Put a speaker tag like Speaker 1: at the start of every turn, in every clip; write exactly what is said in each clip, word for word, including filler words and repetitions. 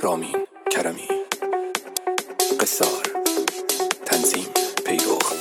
Speaker 1: رامین کرمی. قصار تنظیم پیروخ.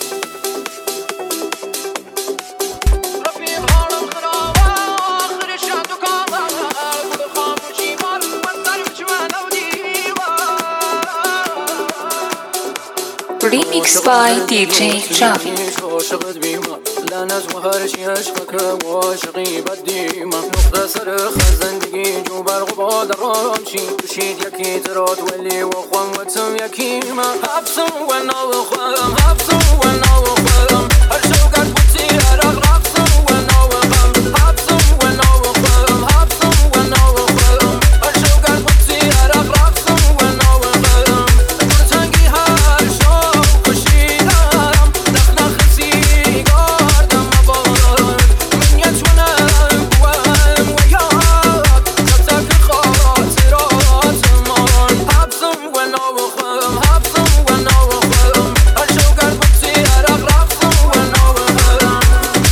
Speaker 2: Remix by دی جی جاوید.
Speaker 3: عاشقت بیما لعنت و هر چی عشقك و عاشقی بد دیما نقطه سر زندگی جو برق و باد رامچی بشید یکی ترات ولی و خوام و تم یکی ما حبسم و نو خوام حبسم و نو خوام هر شوقت بودی هر اغربسم و نو خوام حبسم و نو خوام حبسم و نو خوام هر شوقت بودی هر اغربسم و نو خوام تنگی هر شوق کشیدم دخنخ سیگار دم بارد من یتونم بوام و یاد تک خاطرات من حبسم و نو خوام حبسم و نو خوام هر شوقت بودی هر اغربسم و نو خوام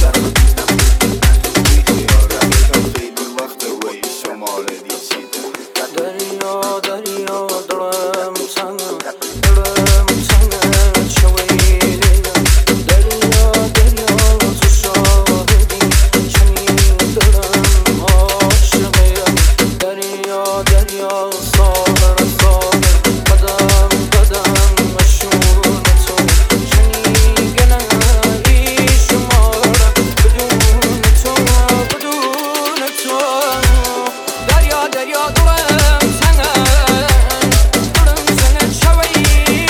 Speaker 3: دریا دریا درم تنگ درم تنگ شویلی دریا دریا تو شاهدی چنین درم عاشقیم دریا دریا ساغر ساغر قدم قدم اشون تو شنیگنه ای شماره بدون تو بدون تو دریا دریا درم تنگ درم تنگ شویلی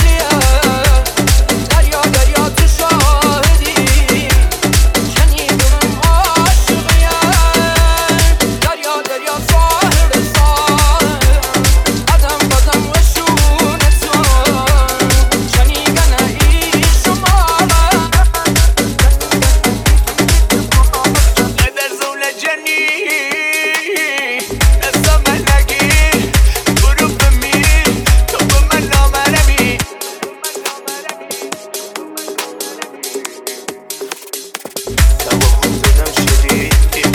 Speaker 3: دریا دریا تو شاهدی چنین درم عاشقیم دریا دریا ساحر ساحر قدم قدم اشون تو شنیگنه ای شماره قدر زول جنی دستم نگیر برو بمیر تو به من نامرمی توهم زدم شدید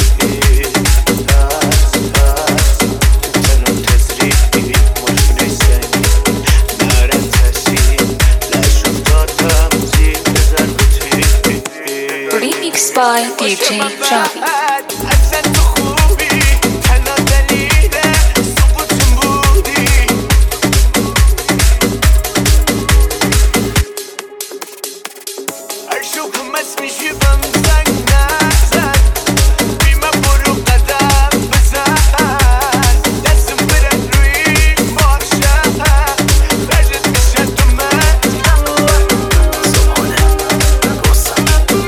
Speaker 3: بس بس تنو تزریقی مشکل سنی نرن تسیح لش افتادم زیر ضربتی
Speaker 2: Remix by دی جی جاوید.
Speaker 3: اصلا تو خوبی تنها دلیل سقوطم بودی هر شوقم مست میشی بم زنگ نزن بی من برو قدم بزن دستم برم روی باشه فرجت میشه تو من زمانه بگوستم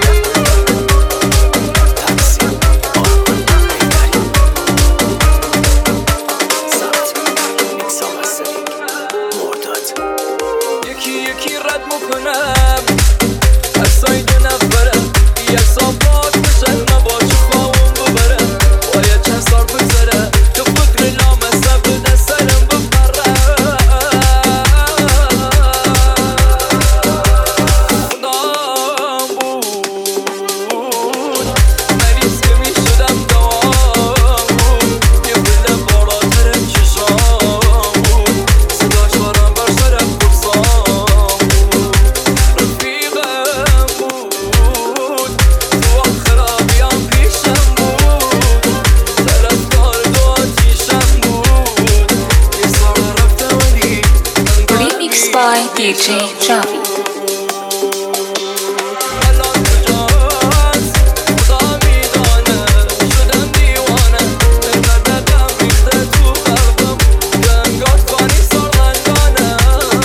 Speaker 3: تاکسی آرمان بیداری ثبت میکس آمسترینگ مرداد یکی یکی رد میکنم از ساید نفرم یک صافات بشن نبا چه خواهم ببرم باید چند سال بگذره تو فکر لامصب نسرم ببرم خدام بود مریض که می شدم دوام بود یه بله بالاترم چشام بود صداش بارم بر سرم قرصام بود رفیقم بود تو آخرابیام پیشم بود طرفدار دو آتیشم بود یه سال رفته ولی
Speaker 2: Remix by دی جی جاوید.
Speaker 3: الان کجاست خدا میدانه شدم دیوانه اینقدر دم ریخته تو قلبم که انگار خانی سالمندانه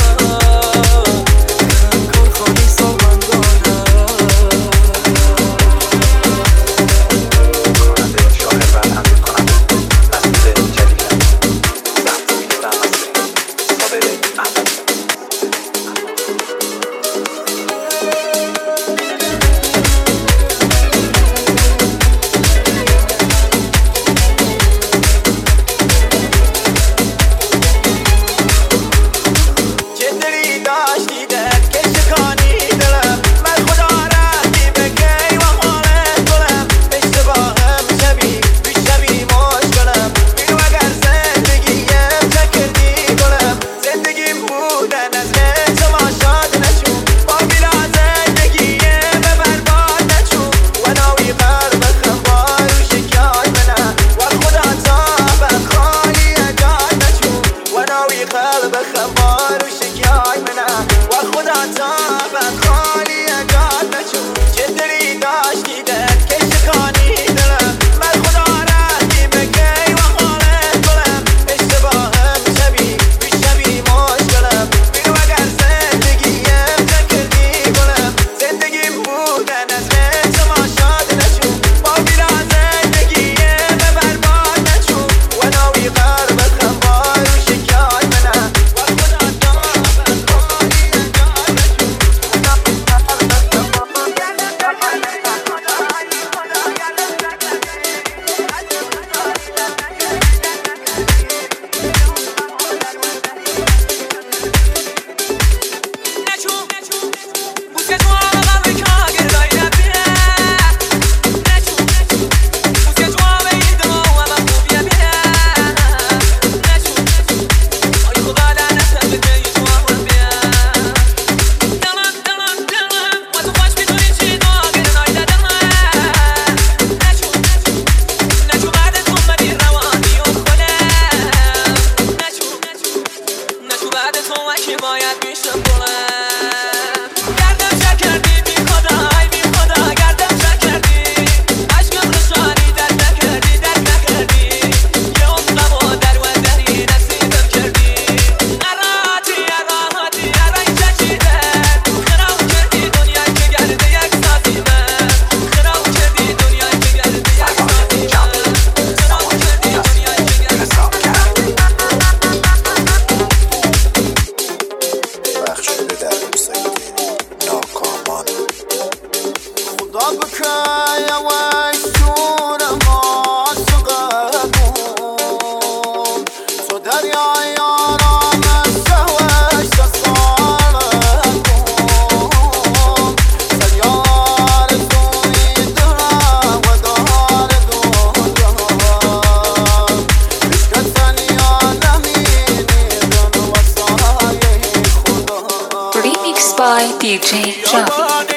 Speaker 3: انگار خانی سالمندانه
Speaker 4: خواننده شاعر و تنظیم کننده مسئول جلیلم ضبط میده و مسترینگ صابر احمدی
Speaker 2: by دی جی جاوید.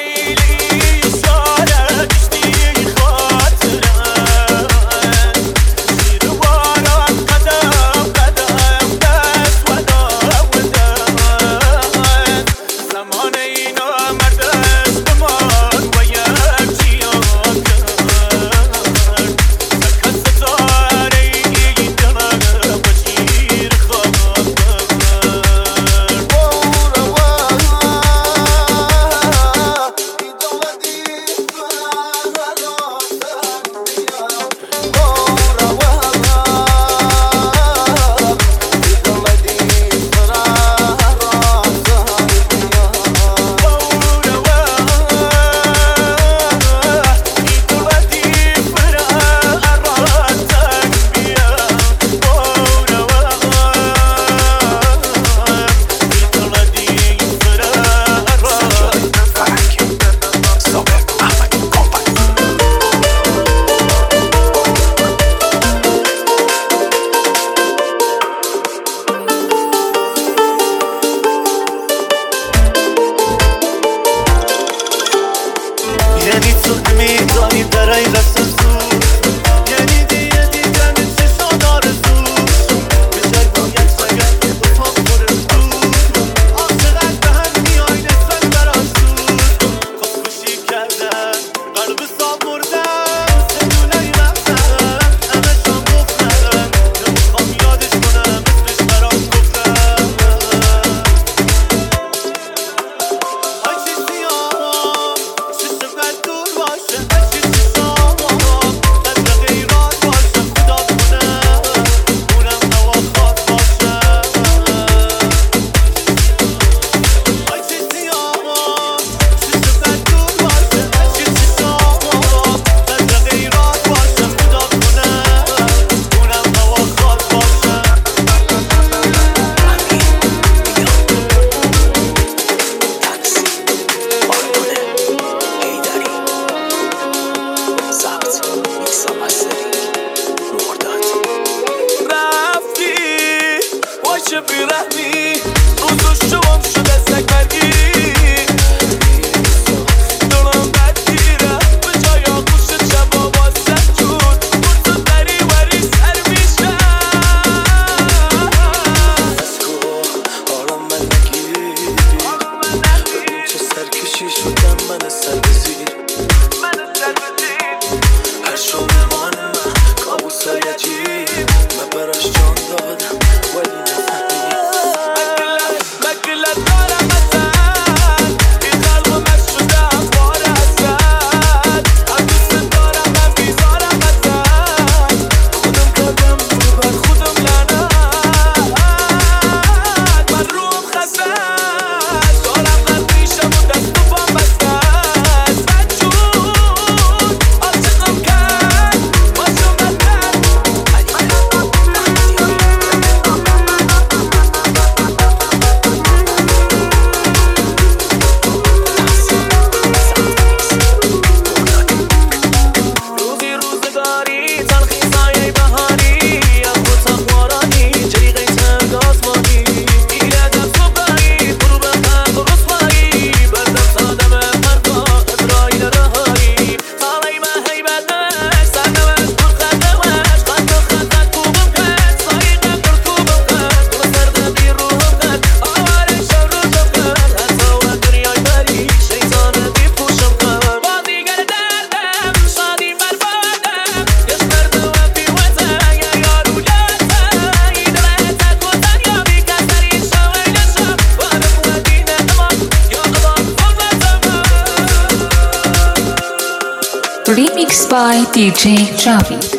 Speaker 2: Remix by دی جی جاوید.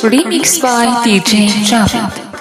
Speaker 2: Remixed by D J Javed.